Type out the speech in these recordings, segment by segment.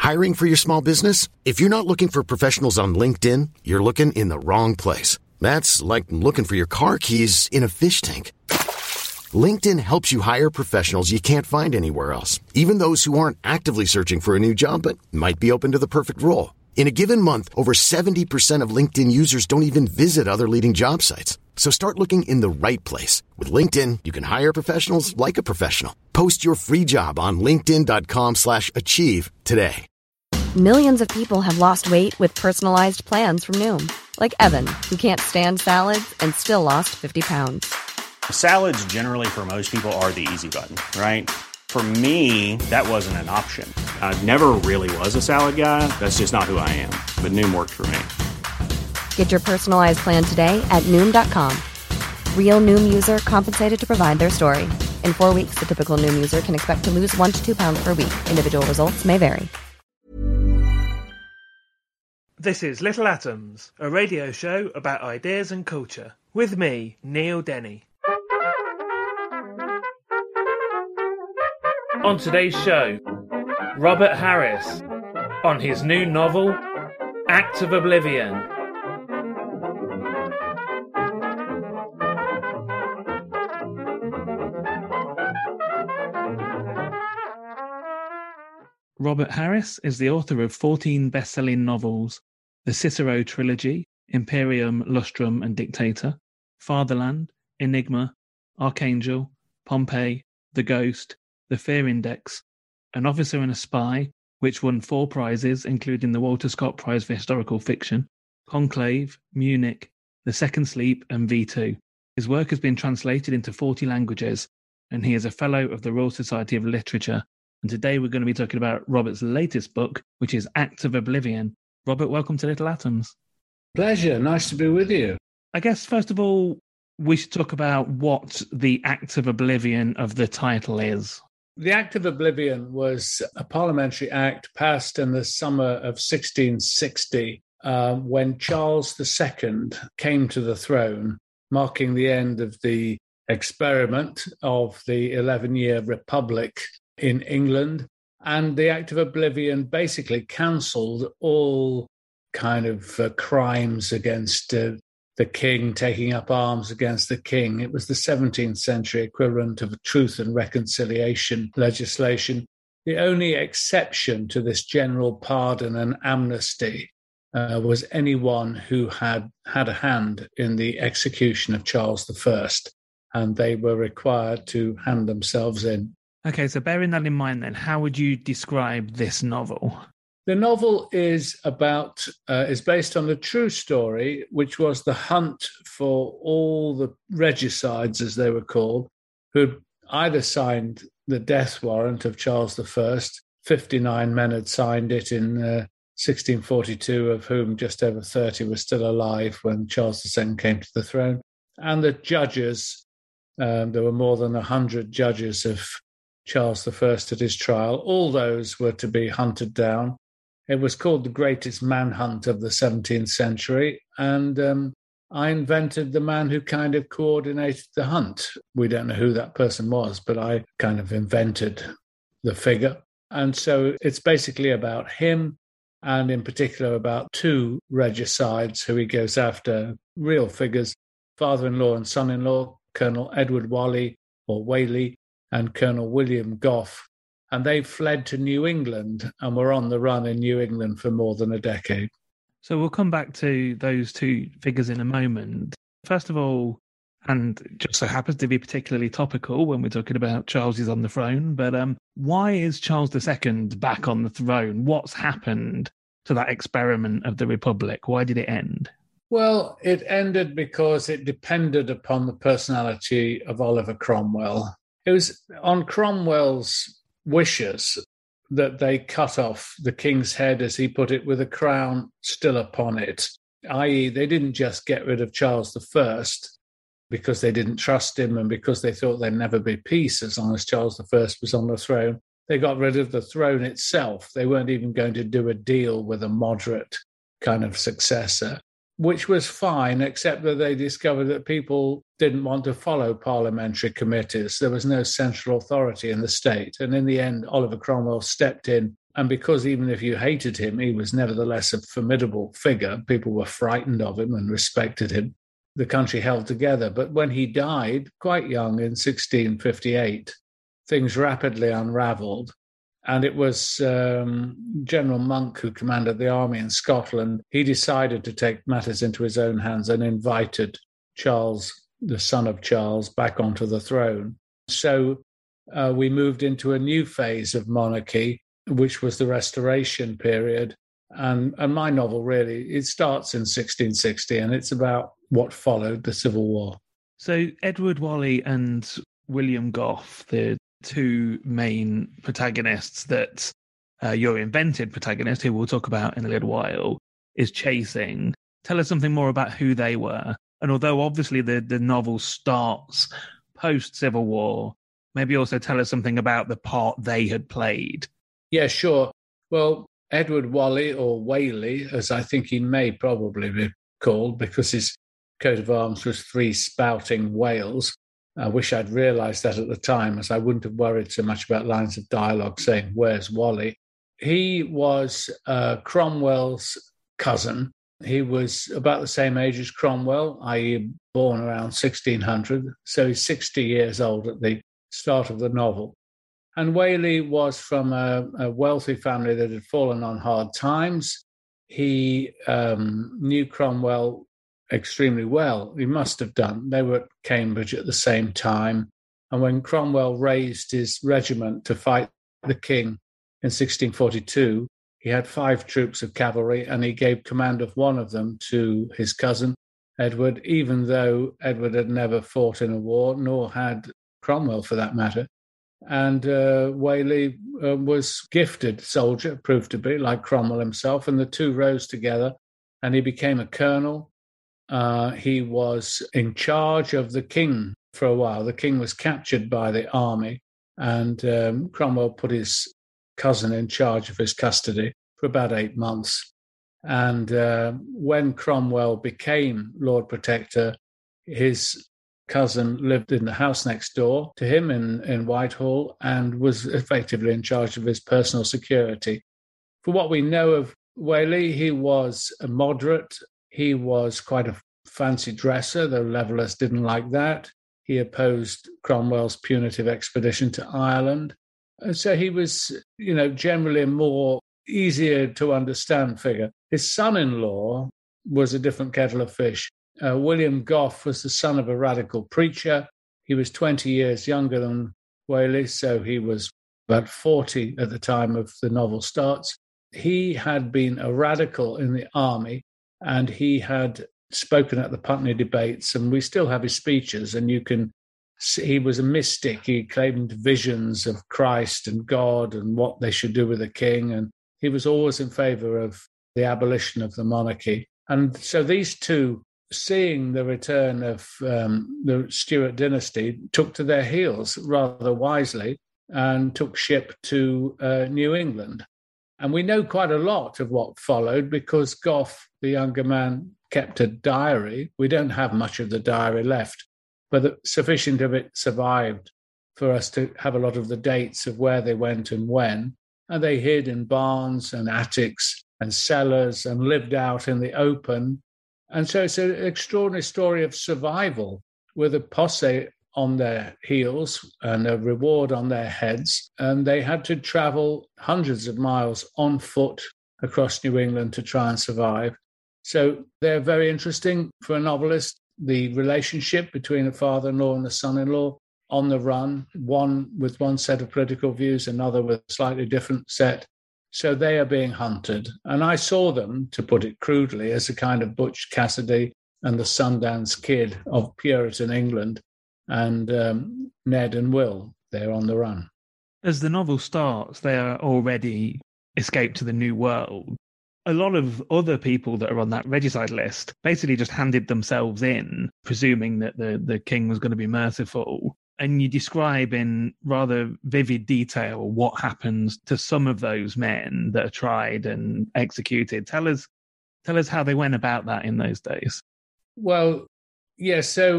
Hiring for your small business? If you're not looking for professionals on LinkedIn, you're looking in the wrong place. That's like looking for your car keys in a fish tank. LinkedIn helps you hire professionals you can't find anywhere else, even those who aren't actively searching for a new job but might be open to the perfect role. In a given month, over 70% of LinkedIn users don't even visit other leading job sites. So start looking in the right place. With LinkedIn, you can hire professionals like a professional. Post your free job on linkedin.com/achieve today. Millions of people have lost weight with personalized plans from Noom. Like Evan, who can't stand salads and still lost 50 pounds. Salads generally for most people are the easy button, right? For me, that wasn't an option. I never really was a salad guy. That's just not who I am. But Noom worked for me. Get your personalized plan today at Noom.com. Real Noom user compensated to provide their story. In 4 weeks, the typical Noom user can expect to lose 1 to 2 pounds per week. Individual results may vary. This is Little Atoms, a radio show about ideas and culture. With me, Neil Denny. On today's show, Robert Harris on his new novel, Act of Oblivion. Robert Harris is the author of 14 best-selling novels, the Cicero Trilogy, Imperium, Lustrum and Dictator, Fatherland, Enigma, Archangel, Pompeii, The Ghost, The Fear Index, An Officer and a Spy, which won 4 prizes, including the Walter Scott Prize for Historical Fiction, Conclave, Munich, The Second Sleep, and V2. His work has been translated into 40 languages, and he is a Fellow of the Royal Society of Literature. And today we're going to be talking about Robert's latest book, which is Act of Oblivion. Robert, welcome to Little Atoms. Pleasure. Nice to be with you. I guess, first of all, we should talk about what the Act of Oblivion of the title is. The Act of Oblivion was a parliamentary act passed in the summer of 1660 when Charles II came to the throne, marking the end of the experiment of the 11-year republic in England. And the Act of Oblivion basically cancelled all kind of crimes against the king, taking up arms against the king. It was the 17th century equivalent of Truth and Reconciliation legislation. The only exception to this general pardon and amnesty was anyone who had had a hand in the execution of Charles I, and they were required to hand themselves in. Okay, so bearing that in mind then, how would you describe this novel? The novel is based on a true story, which was the hunt for all the regicides, as they were called, who'd either signed the death warrant of Charles I. 59 men had signed it in 1642, of whom just over 30 were still alive when Charles II came to the throne. And the judges, there were more than 100 judges of Charles I at his trial. All those were to be hunted down. It was called the greatest manhunt of the 17th century, and I invented the man who kind of coordinated the hunt. We don't know who that person was, but I kind of invented the figure. And so it's basically about him, and in particular about 2 regicides who he goes after, real figures, father-in-law and son-in-law, Colonel Edward Whaley and Colonel William Gough. And they fled to New England and were on the run in New England for more than a decade. So we'll come back to those 2 figures in a moment. First of all, and just so happens to be particularly topical when we're talking about Charles is on the throne, but why is Charles II back on the throne? What's happened to that experiment of the Republic? Why did it end? Well, it ended because it depended upon the personality of Oliver Cromwell. It was on Cromwell's wishes that they cut off the king's head, as he put it, with a crown still upon it, i.e. they didn't just get rid of Charles I because they didn't trust him and because they thought there'd never be peace as long as Charles I was on the throne. They got rid of the throne itself. They weren't even going to do a deal with a moderate kind of successor, which was fine, except that they discovered that people didn't want to follow parliamentary committees. There was no central authority in the state. And in the end, Oliver Cromwell stepped in And because even if you hated him, he was nevertheless a formidable figure. People were frightened of him and respected him. The country held together. But when he died, quite young, in 1658, things rapidly unraveled. And it was General Monk, who commanded the army in Scotland. He decided to take matters into his own hands and invited Charles, the son of Charles, back onto the throne. So we moved into a new phase of monarchy, which was the Restoration period. And my novel, really, it starts in 1660, and it's about what followed the Civil War. So Edward Whalley and William Gough, the two main protagonists that your invented protagonist, who we'll talk about in a little while, is chasing. Tell us something more about who they were. And although obviously the novel starts post-Civil War, maybe also tell us something about the part they had played. Yeah, sure. Well, Edward Whalley, or Whaley, as I think he may probably be called, because his coat of arms was 3 spouting whales. I wish I'd realised that at the time, as I wouldn't have worried so much about lines of dialogue saying, "Where's Whalley?" He was Cromwell's cousin. He was about the same age as Cromwell, i.e. born around 1600. So he's 60 years old at the start of the novel. And Whaley was from a wealthy family that had fallen on hard times. He knew Cromwell extremely well. He must have done. They were at Cambridge at the same time. And when Cromwell raised his regiment to fight the king in 1642, he had 5 troops of cavalry, and he gave command of one of them to his cousin, Edward, even though Edward had never fought in a war, nor had Cromwell for that matter. And Whaley was gifted soldier, proved to be, like Cromwell himself, and the two rose together, and he became a colonel. He was in charge of the king for a while. The king was captured by the army, and Cromwell put his cousin in charge of his custody for about 8 months. And when Cromwell became Lord Protector, his cousin lived in the house next door to him in Whitehall and was effectively in charge of his personal security. For what we know of Whaley, he was a moderate. He was quite a fancy dresser, though Levelers didn't like that. He opposed Cromwell's punitive expedition to Ireland. And so he was, generally a more easier to understand figure. His son-in-law was a different kettle of fish. William Gough was the son of a radical preacher. He was 20 years younger than Whaley, so he was about 40 at the time of the novel starts. He had been a radical in the army, and he had spoken at the Putney debates, and we still have his speeches, and you can see he was a mystic. He claimed visions of Christ and God and what they should do with the king, and he was always in favour of the abolition of the monarchy. And so these two, seeing the return of the Stuart dynasty, took to their heels rather wisely and took ship to New England. And we know quite a lot of what followed because Gough, the younger man, kept a diary. We don't have much of the diary left, but sufficient of it survived for us to have a lot of the dates of where they went and when. And they hid in barns and attics and cellars and lived out in the open. And so it's an extraordinary story of survival with a posse on their heels and a reward on their heads. And they had to travel hundreds of miles on foot across New England to try and survive. So they're very interesting for a novelist, the relationship between a father-in-law and a son-in-law on the run, one with one set of political views, another with a slightly different set. So they are being hunted. And I saw them, to put it crudely, as a kind of Butch Cassidy and the Sundance Kid of Puritan England. And Ned and Will, they're on the run. As the novel starts, they are already escaped to the New World. A lot of other people that are on that regicide list basically just handed themselves in, presuming that the king was going to be merciful. And you describe in rather vivid detail what happens to some of those men that are tried and executed. Tell us how they went about that in those days. Well, yeah, so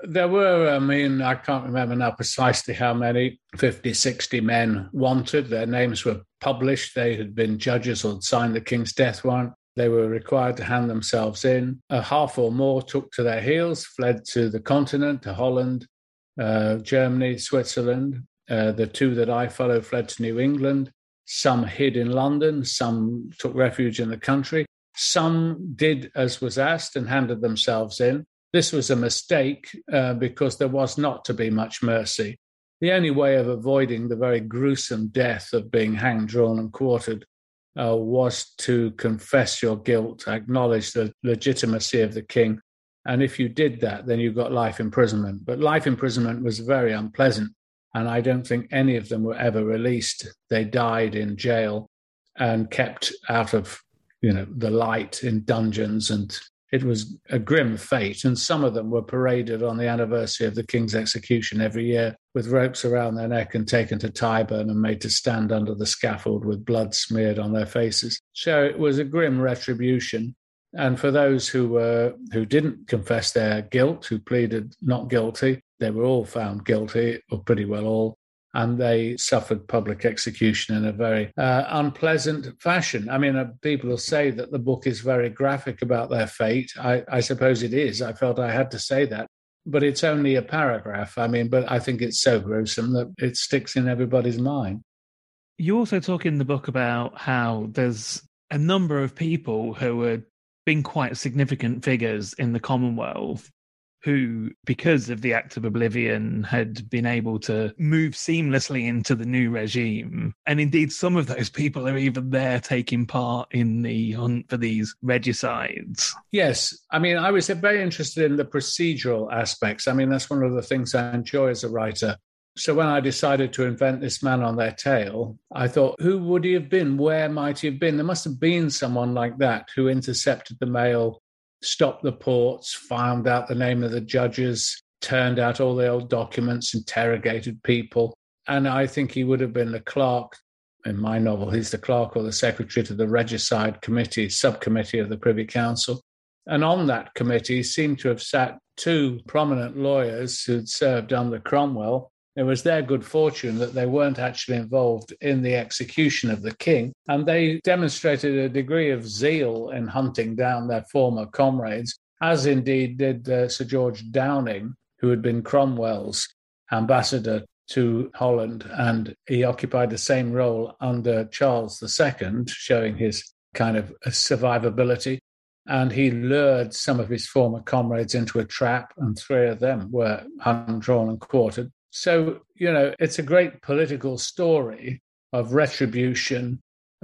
There were, I can't remember now precisely how many, 50, 60 men wanted. Their names were published. They had been judges or had signed the king's death warrant. They were required to hand themselves in. Half or more took to their heels, fled to the continent, to Holland, Germany, Switzerland. The two that I followed fled to New England. Some hid in London. Some took refuge in the country. Some did as was asked and handed themselves in. This was a mistake because there was not to be much mercy. The only way of avoiding the very gruesome death of being hanged, drawn and quartered was to confess your guilt, acknowledge the legitimacy of the king. And if you did that, then you got life imprisonment. But life imprisonment was very unpleasant. And I don't think any of them were ever released. They died in jail and kept out of, the light in dungeons. And it was a grim fate. And some of them were paraded on the anniversary of the king's execution every year with ropes around their neck and taken to Tyburn and made to stand under the scaffold with blood smeared on their faces. So it was a grim retribution. And for those who didn't confess their guilt, who pleaded not guilty, they were all found guilty, or pretty well all, and they suffered public execution in a very unpleasant fashion. People will say that the book is very graphic about their fate. I suppose it is. I felt I had to say that. But it's only a paragraph. But I think it's so gruesome that it sticks in everybody's mind. You also talk in the book about how there's a number of people who had been quite significant figures in the Commonwealth who, because of the Act of Oblivion, had been able to move seamlessly into the new regime. And indeed, some of those people are even there taking part in the hunt for these regicides. Yes. I was very interested in the procedural aspects. That's one of the things I enjoy as a writer. So when I decided to invent this man on their tail, I thought, who would he have been? Where might he have been? There must have been someone like that who intercepted the mail, stopped the ports, found out the name of the judges, turned out all the old documents, interrogated people. And I think he would have been the clerk. In my novel, he's the clerk or the secretary to the Regicide Committee, subcommittee of the Privy Council. And on that committee seemed to have sat two prominent lawyers who'd served under Cromwell. It was their good fortune that they weren't actually involved in the execution of the king, and they demonstrated a degree of zeal in hunting down their former comrades, as indeed did Sir George Downing, who had been Cromwell's ambassador to Holland, and he occupied the same role under Charles II, showing his kind of survivability. And he lured some of his former comrades into a trap, and three of them were hung, drawn, and quartered. So, it's a great political story of retribution,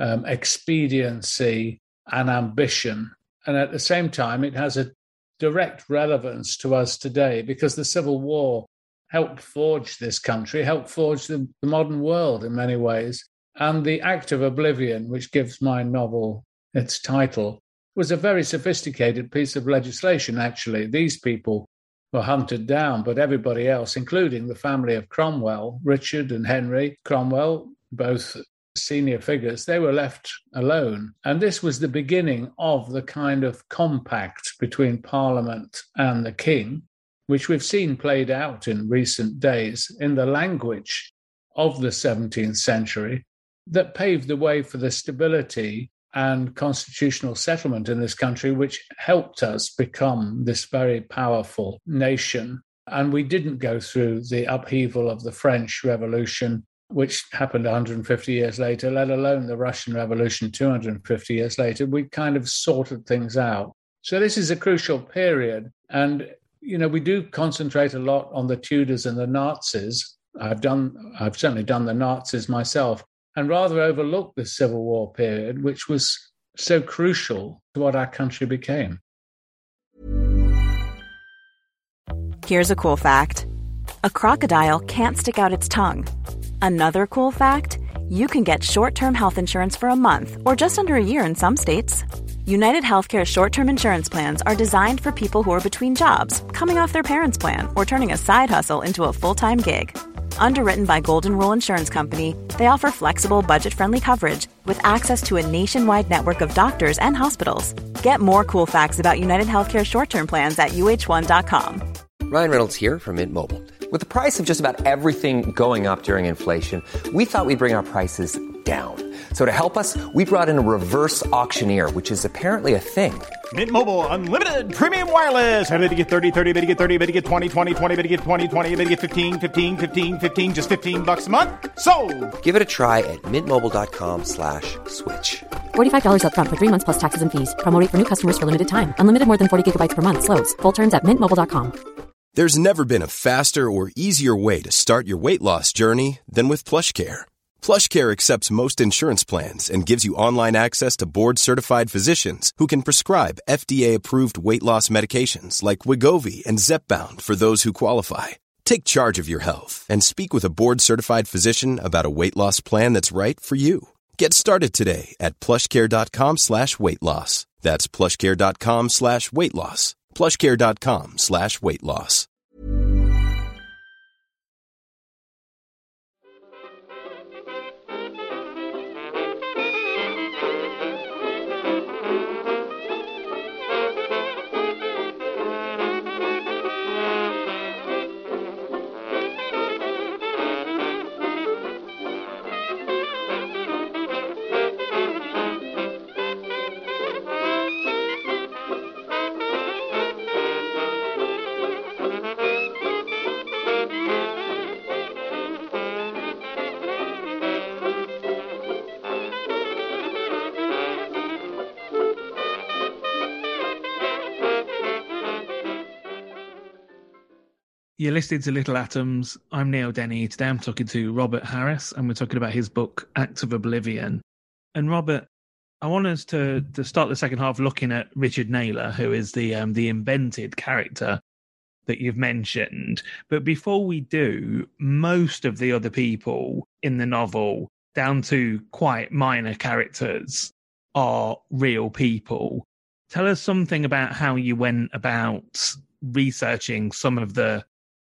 expediency, and ambition. And at the same time, it has a direct relevance to us today because the Civil War helped forge this country, helped forge the modern world in many ways. And the Act of Oblivion, which gives my novel its title, was a very sophisticated piece of legislation, actually. These people were hunted down, but everybody else, including the family of Cromwell, Richard and Henry Cromwell, both senior figures, they were left alone. And this was the beginning of the kind of compact between Parliament and the king, which we've seen played out in recent days in the language of the 17th century, that paved the way for the stability and constitutional settlement in this country, which helped us become this very powerful nation. And we didn't go through the upheaval of the French Revolution, which happened 150 years later, let alone the Russian Revolution 250 years later. We kind of sorted things out. So this is a crucial period. And, we do concentrate a lot on the Tudors and the Nazis. I've certainly done the Nazis myself, and rather overlook the Civil War period, which was so crucial to what our country became. Here's a cool fact. A crocodile can't stick out its tongue. Another cool fact, you can get short-term health insurance for a month or just under a year in some states. United Healthcare short-term insurance plans are designed for people who are between jobs, coming off their parents' plan, or turning a side hustle into a full-time gig. Underwritten by Golden Rule Insurance Company, they offer flexible, budget-friendly coverage with access to a nationwide network of doctors and hospitals. Get more cool facts about United Healthcare short-term plans at uh1.com. Ryan Reynolds here from Mint Mobile. With the price of just about everything going up during inflation, we thought we'd bring our prices down. So to help us, we brought in a reverse auctioneer, which is apparently a thing. Mint Mobile Unlimited Premium Wireless. How to get 30, 30, bit to get 30, bit to get 20, 20, 20, bit to get 20, 20, bit to get 15, 15, 15, 15, just $15 a month? Sold! Give it a try at mintmobile.com/switch. $45 up front for 3 months plus taxes and fees. Promo rate for new customers for limited time. Unlimited more than 40 gigabytes per month. Slows full terms at mintmobile.com. There's never been a faster or easier way to start your weight loss journey than with PlushCare. PlushCare accepts most insurance plans and gives you online access to board-certified physicians who can prescribe FDA-approved weight loss medications like Wegovy and Zepbound for those who qualify. Take charge of your health and speak with a board-certified physician about a weight loss plan that's right for you. Get started today at plushcare.com/weight loss. That's plushcare.com/weight loss. plushcare.com/weight loss. You're listening to Little Atoms. I'm Neil Denny. Today I'm talking to Robert Harris, and we're talking about his book, Acts of Oblivion. And Robert, I want us to start the second half looking at Richard Naylor, who is the invented character that you've mentioned. But before we do, most of the other people in the novel, down to quite minor characters, are real people. Tell us something about how you went about researching some of the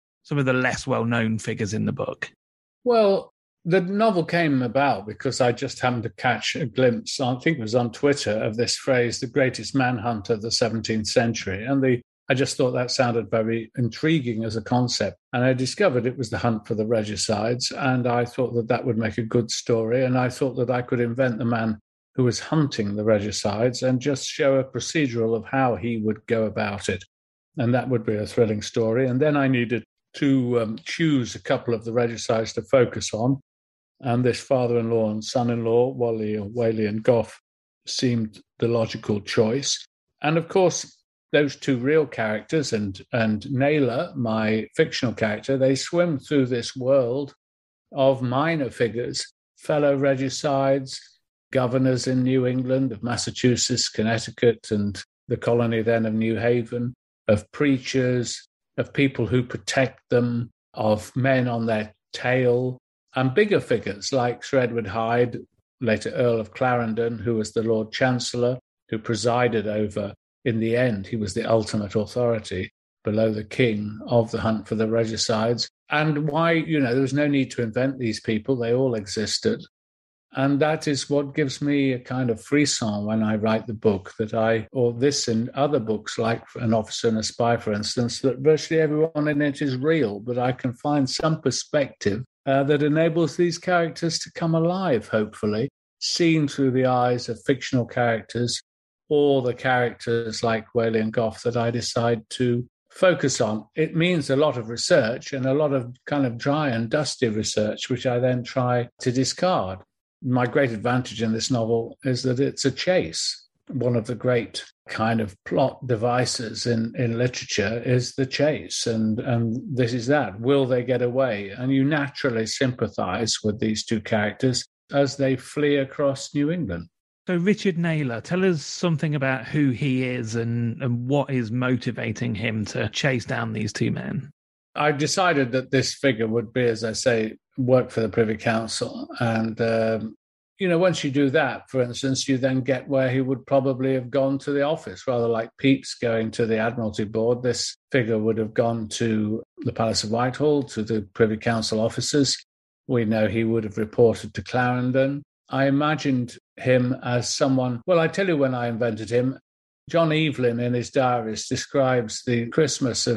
less well-known figures in the book. Well, the novel came about because I just happened to catch a glimpse, I think it was on Twitter, of this phrase, the greatest manhunt of the 17th century. And I just thought that sounded very intriguing as a concept. And I discovered it was the hunt for the regicides. And I thought that would make a good story. And I thought that I could invent the man who was hunting the regicides and just show a procedural of how he would go about it. And that would be a thrilling story. And then I needed to choose a couple of the regicides to focus on. And this father-in-law and son-in-law, Whalley and Gough, seemed the logical choice. And of course, those two real characters and Naylor, my fictional character, they swim through this world of minor figures, fellow regicides, governors in New England, of Massachusetts, Connecticut, and the colony then of New Haven, of preachers, of people who protect them, of men on their tail, and bigger figures like Sir Edward Hyde, later Earl of Clarendon, who was the Lord Chancellor, who presided over, in the end, he was the ultimate authority below the king of the hunt for the regicides. And why, there was no need to invent these people. They all existed. And that is what gives me a kind of frisson when I write the book, or this and other books like An Officer and a Spy, for instance, that virtually everyone in it is real, but I can find some perspective that enables these characters to come alive, hopefully, seen through the eyes of fictional characters or the characters like Whalley and Gough that I decide to focus on. It means a lot of research and a lot of kind of dry and dusty research, which I then try to discard. My great advantage in this novel is that it's a chase. One of the great kind of plot devices in literature is the chase. And this is that. Will they get away? And you naturally sympathize with these two characters as they flee across New England. So Richard Naylor, tell us something about who he is and what is motivating him to chase down these two men. I decided that this figure would be, as I say, work for the Privy Council. And, once you do that, for instance, you then get where he would probably have gone to the office, rather like Pepys going to the Admiralty Board. This figure would have gone to the Palace of Whitehall, to the Privy Council offices. We know he would have reported to Clarendon. I imagined him as someone, well, I tell you when I invented him, John Evelyn in his diaries describes the Christmas of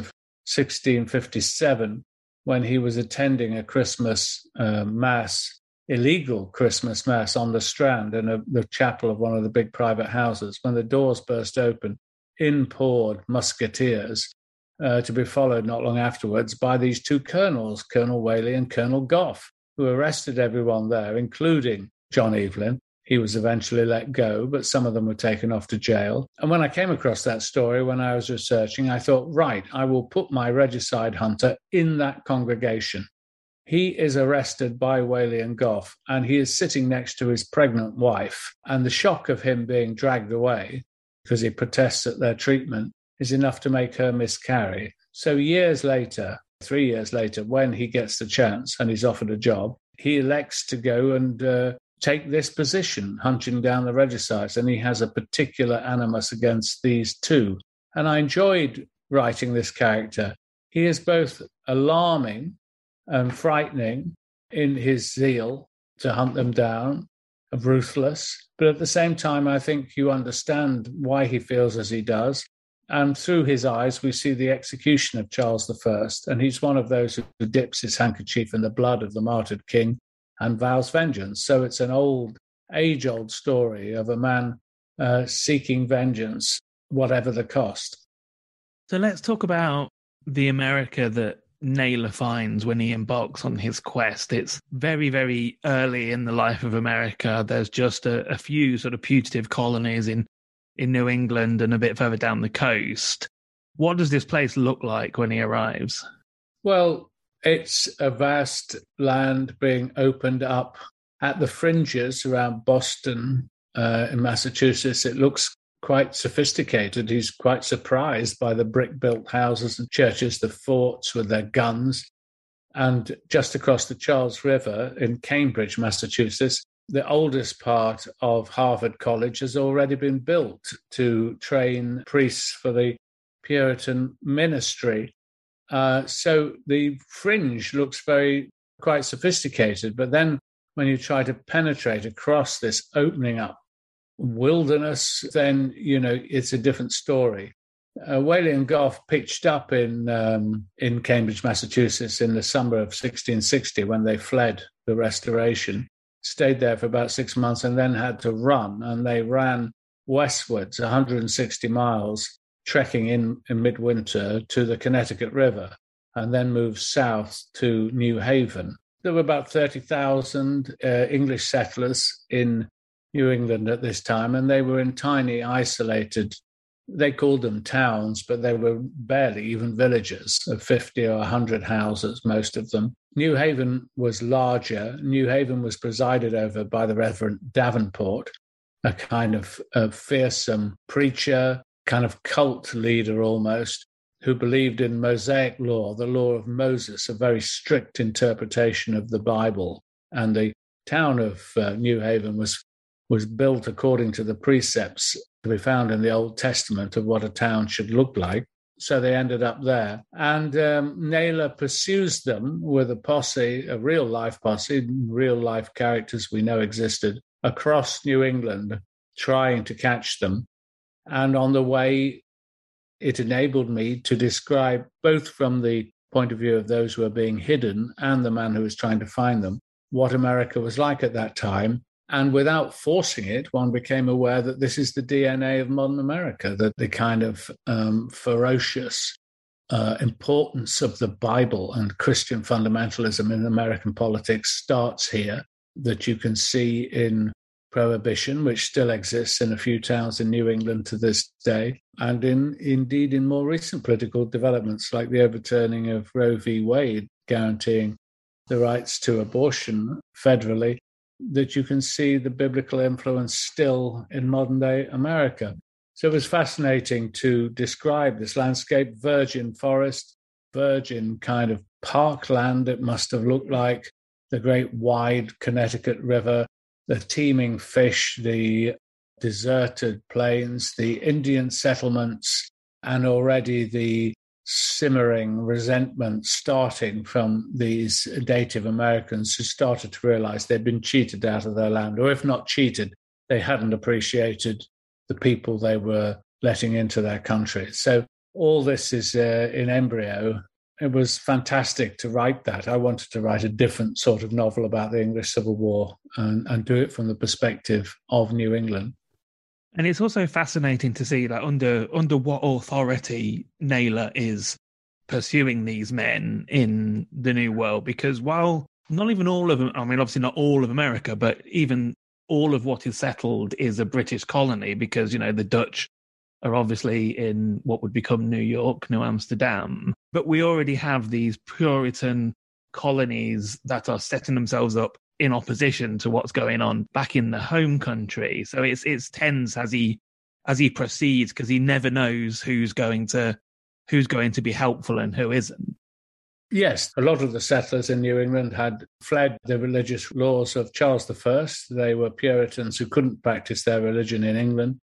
1657, when he was attending a Christmas mass, illegal Christmas mass on the Strand in the chapel of one of the big private houses. When the doors burst open, in poured musketeers, to be followed not long afterwards by these two colonels, Colonel Whalley and Colonel Gough, who arrested everyone there, including John Evelyn. He was eventually let go, but some of them were taken off to jail. And when I came across that story, when I was researching, I thought, right, I will put my regicide hunter in that congregation. He is arrested by Whalley and Gough, and he is sitting next to his pregnant wife. And the shock of him being dragged away, because he protests at their treatment, is enough to make her miscarry. So years later, 3 years later, when he gets the chance and he's offered a job, he elects to go and take this position, hunting down the regicides, and he has a particular animus against these two. And I enjoyed writing this character. He is both alarming and frightening in his zeal to hunt them down, ruthless, but at the same time, I think you understand why he feels as he does. And through his eyes, we see the execution of Charles I, and he's one of those who dips his handkerchief in the blood of the martyred king and vows vengeance. So it's an age-old story of a man seeking vengeance, whatever the cost. So let's talk about the America that Naylor finds when he embarks on his quest. It's very, very early in the life of America. There's just a few sort of putative colonies in New England and a bit further down the coast. What does this place look like when he arrives? Well, it's a vast land being opened up at the fringes around Boston in Massachusetts. It looks quite sophisticated. He's quite surprised by the brick-built houses and churches, the forts with their guns. And just across the Charles River in Cambridge, Massachusetts, the oldest part of Harvard College has already been built to train priests for the Puritan ministry. So the fringe looks quite sophisticated. But then when you try to penetrate across this opening up wilderness, then, it's a different story. Whalley and Gough pitched up in Cambridge, Massachusetts in the summer of 1660 when they fled the Restoration, stayed there for about 6 months and then had to run. And they ran westwards 160 miles, trekking in midwinter to the Connecticut River, and then moved south to New Haven. There were about 30,000 English settlers in New England at this time, and they were in tiny, isolated, they called them towns, but they were barely even villages of 50 or 100 houses, most of them. New Haven was larger. New Haven was presided over by the Reverend Davenport, a kind of fearsome preacher, kind of cult leader almost, who believed in Mosaic law, the law of Moses, a very strict interpretation of the Bible. And the town of New Haven was built according to the precepts to be found in the Old Testament of what a town should look like. So they ended up there. And Naylor pursues them with a posse, a real-life posse, real-life characters we know existed, across New England, trying to catch them. And on the way, it enabled me to describe, both from the point of view of those who are being hidden and the man who was trying to find them, what America was like at that time. And without forcing it, one became aware that this is the DNA of modern America, that the kind of ferocious importance of the Bible and Christian fundamentalism in American politics starts here, that you can see in Prohibition, which still exists in a few towns in New England to this day, and indeed in more recent political developments like the overturning of Roe v. Wade, guaranteeing the rights to abortion federally, that you can see the biblical influence still in modern-day America. So it was fascinating to describe this landscape, virgin forest, virgin kind of parkland it must have looked like, the great wide Connecticut River, the teeming fish, the deserted plains, the Indian settlements, and already the simmering resentment starting from these Native Americans who started to realize they'd been cheated out of their land, or if not cheated, they hadn't appreciated the people they were letting into their country. So all this is in embryo. It was fantastic to write that. I wanted to write a different sort of novel about the English Civil War and do it from the perspective of New England. And it's also fascinating to see that under what authority Naylor is pursuing these men in the New World, because while not even all of them, I mean, obviously not all of America, but even all of what is settled is a British colony, because, you know, the Dutch are obviously in what would become New York, New Amsterdam. But we already have these Puritan colonies that are setting themselves up in opposition to what's going on back in the home country. So it's tense as he proceeds, because he never knows who's going to be helpful and who isn't. Yes, a lot of the settlers in New England had fled the religious laws of Charles I. They were Puritans who couldn't practice their religion in England.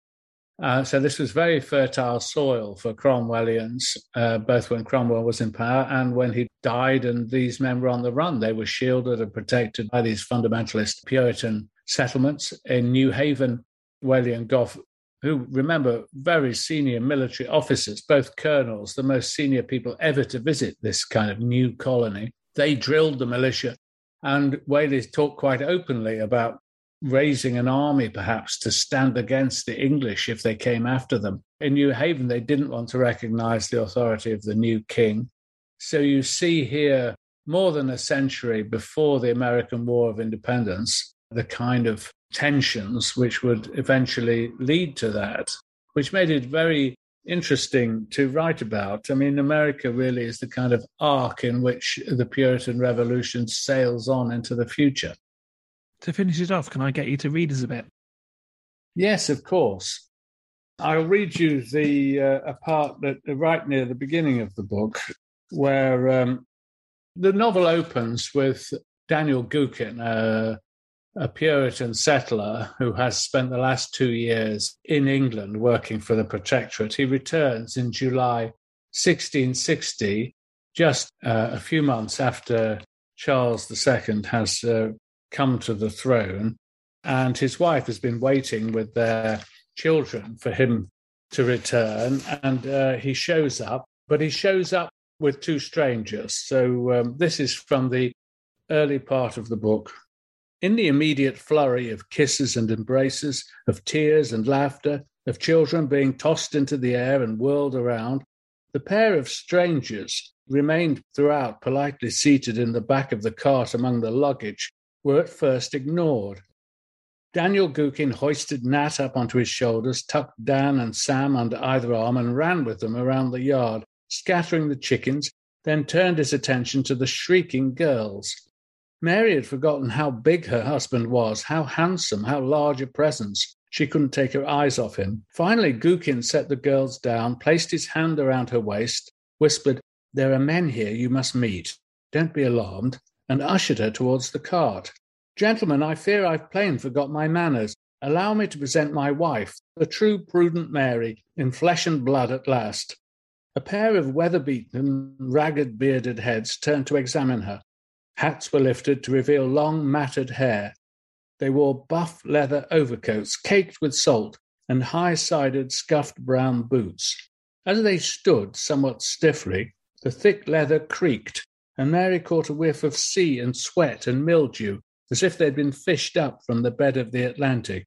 So this was very fertile soil for Cromwellians, both when Cromwell was in power and when he died and these men were on the run. They were shielded and protected by these fundamentalist Puritan settlements. In New Haven, Whaley and Gough, who, remember, very senior military officers, both colonels, the most senior people ever to visit this kind of new colony, they drilled the militia. And Whaley talked quite openly about raising an army, perhaps, to stand against the English if they came after them. In New Haven, they didn't want to recognize the authority of the new king. So you see here, more than a century before the American War of Independence, the kind of tensions which would eventually lead to that, which made it very interesting to write about. I mean, America really is the kind of arc in which the Puritan Revolution sails on into the future. To finish it off, can I get you to read us a bit? Yes, of course. I'll read you a part that right near the beginning of the book, where the novel opens with Daniel Gookin, a Puritan settler who has spent the last 2 years in England working for the Protectorate. He returns in July 1660, just a few months after Charles II has come to the throne, and his wife has been waiting with their children for him to return, and he shows up, but he shows up with two strangers. So this is from the early part of the book. In the immediate flurry of kisses and embraces, of tears and laughter, of children being tossed into the air and whirled around, the pair of strangers remained throughout politely seated in the back of the cart among the luggage, were at first ignored. Daniel Gookin hoisted Nat up onto his shoulders, tucked Dan and Sam under either arm, and ran with them around the yard, scattering the chickens, then turned his attention to the shrieking girls. Mary had forgotten how big her husband was, how handsome, how large a presence. She couldn't take her eyes off him. Finally, Gookin set the girls down, placed his hand around her waist, whispered, "There are men here you must meet. Don't be alarmed," and ushered her towards the cart. "Gentlemen, I fear I've plain forgot my manners. Allow me to present my wife, the true prudent Mary, in flesh and blood at last." A pair of weather-beaten, ragged-bearded heads turned to examine her. Hats were lifted to reveal long, matted hair. They wore buff leather overcoats caked with salt and high-sided, scuffed brown boots. As they stood somewhat stiffly, the thick leather creaked, and Mary caught a whiff of sea and sweat and mildew, as if they'd been fished up from the bed of the Atlantic.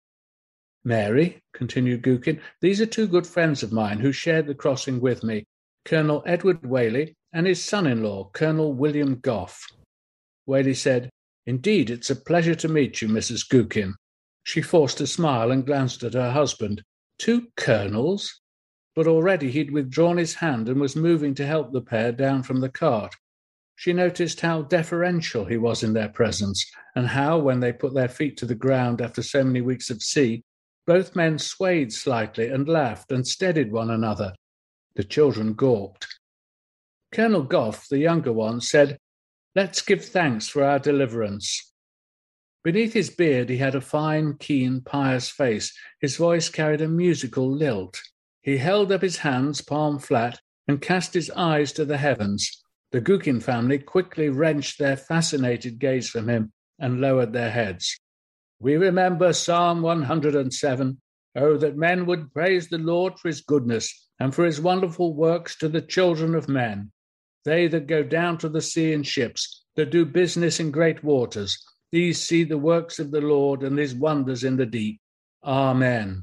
"Mary," continued Gookin, "these are two good friends of mine who shared the crossing with me, Colonel Edward Whaley and his son-in-law, Colonel William Gough." Whaley said, "Indeed, it's a pleasure to meet you, Mrs. Gookin." She forced a smile and glanced at her husband. Two colonels? But already he'd withdrawn his hand and was moving to help the pair down from the cart. She noticed how deferential he was in their presence, and how, when they put their feet to the ground after so many weeks of sea, both men swayed slightly and laughed and steadied one another. The children gawked. Colonel Gough, the younger one, said, "Let's give thanks for our deliverance." Beneath his beard he had a fine, keen, pious face. His voice carried a musical lilt. He held up his hands, palm flat, and cast his eyes to the heavens. The Gookin family quickly wrenched their fascinated gaze from him and lowered their heads. "We remember Psalm 107, Oh, that men would praise the Lord for his goodness and for his wonderful works to the children of men. They that go down to the sea in ships, that do business in great waters, these see the works of the Lord and his wonders in the deep. Amen.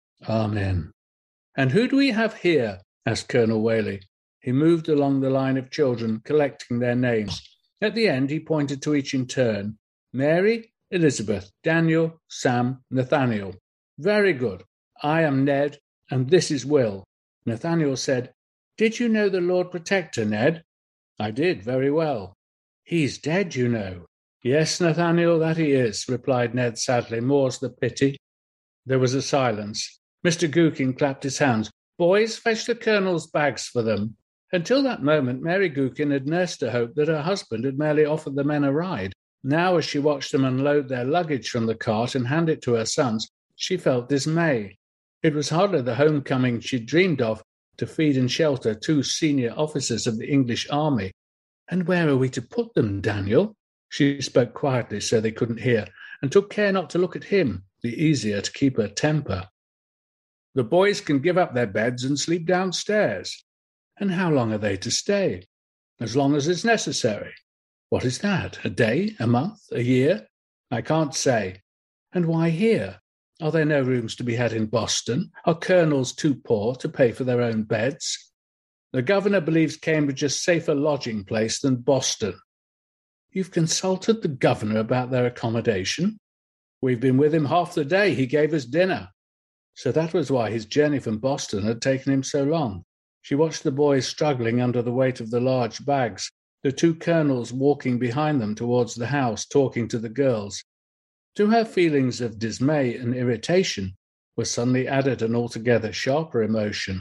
Amen. And who do we have here? Asked Colonel Whaley. He moved along the line of children, collecting their names. At the end, he pointed to each in turn. Mary, Elizabeth, Daniel, Sam, Nathaniel. Very good. I am Ned, and this is Will. Nathaniel said, Did you know the Lord Protector, Ned? I did, very well. He's dead, you know. Yes, Nathaniel, that he is, replied Ned sadly. More's the pity. There was a silence. Mr. Gookin clapped his hands. Boys, fetch the Colonel's bags for them. Until that moment, Mary Gookin had nursed a hope that her husband had merely offered the men a ride. Now, as she watched them unload their luggage from the cart and hand it to her sons, she felt dismay. It was hardly the homecoming she'd dreamed of, to feed and shelter 2 senior officers of the English army. And where are we to put them, Daniel? She spoke quietly so they couldn't hear, and took care not to look at him, the easier to keep her temper. The boys can give up their beds and sleep downstairs. And how long are they to stay? As long as is necessary. What is that? A day? A month? A year? I can't say. And why here? Are there no rooms to be had in Boston? Are colonels too poor to pay for their own beds? The governor believes Cambridge a safer lodging place than Boston. You've consulted the governor about their accommodation? We've been with him half the day. He gave us dinner. So that was why his journey from Boston had taken him so long. She watched the boys struggling under the weight of the large bags, the 2 colonels walking behind them towards the house, talking to the girls. To her feelings of dismay and irritation was suddenly added an altogether sharper emotion,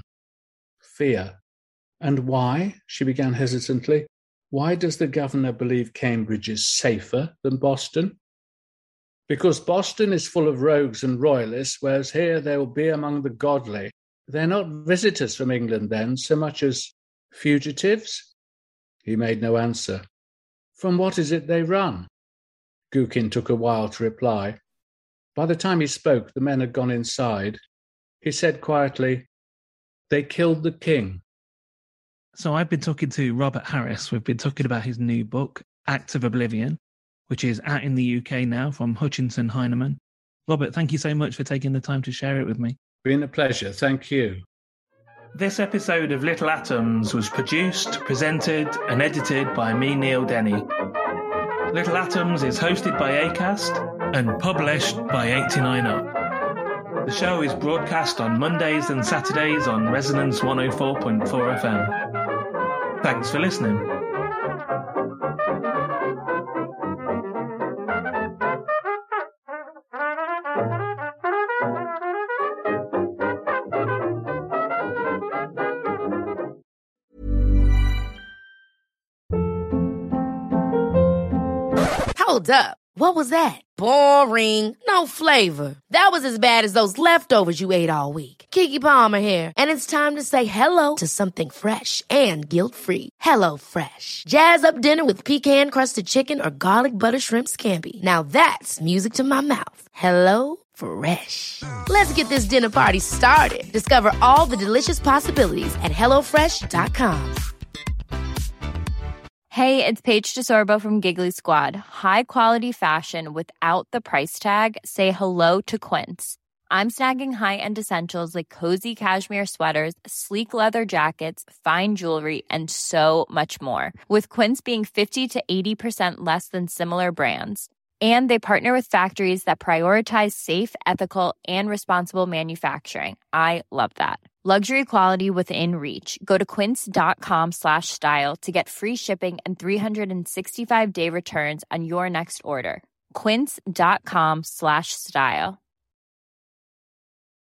fear. And why, she began hesitantly, why does the governor believe Cambridge is safer than Boston? Because Boston is full of rogues and royalists, whereas here they will be among the godly. They're not visitors from England, then, so much as fugitives? He made no answer. From what is it they run? Gookin took a while to reply. By the time he spoke, the men had gone inside. He said quietly, They killed the king. So I've been talking to Robert Harris. We've been talking about his new book, Acts of Oblivion, which is out in the UK now from Hutchinson Heinemann. Robert, thank you so much for taking the time to share it with me. Been a pleasure. Thank you. This episode of Little Atoms was produced, presented and edited by me, Neil Denny. Little Atoms is hosted by Acast and published by 89Up. The show is broadcast on Mondays and Saturdays on Resonance 104.4 FM. Thanks for listening. Hold up. What was that? Boring. No flavor. That was as bad as those leftovers you ate all week. Keke Palmer here, and it's time to say hello to something fresh and guilt-free. HelloFresh. Jazz up dinner with pecan-crusted chicken or garlic butter shrimp scampi. Now that's music to my mouth. HelloFresh. Let's get this dinner party started. Discover all the delicious possibilities at HelloFresh.com. Hey, it's Paige DeSorbo from Giggly Squad. High quality fashion without the price tag. Say hello to Quince. I'm snagging high-end essentials like cozy cashmere sweaters, sleek leather jackets, fine jewelry, and so much more. With Quince being 50 to 80% less than similar brands. And they partner with factories that prioritize safe, ethical, and responsible manufacturing. I love that. Luxury quality within reach. Go to quince.com/style to get free shipping and 365-day returns on your next order. Quince.com/style.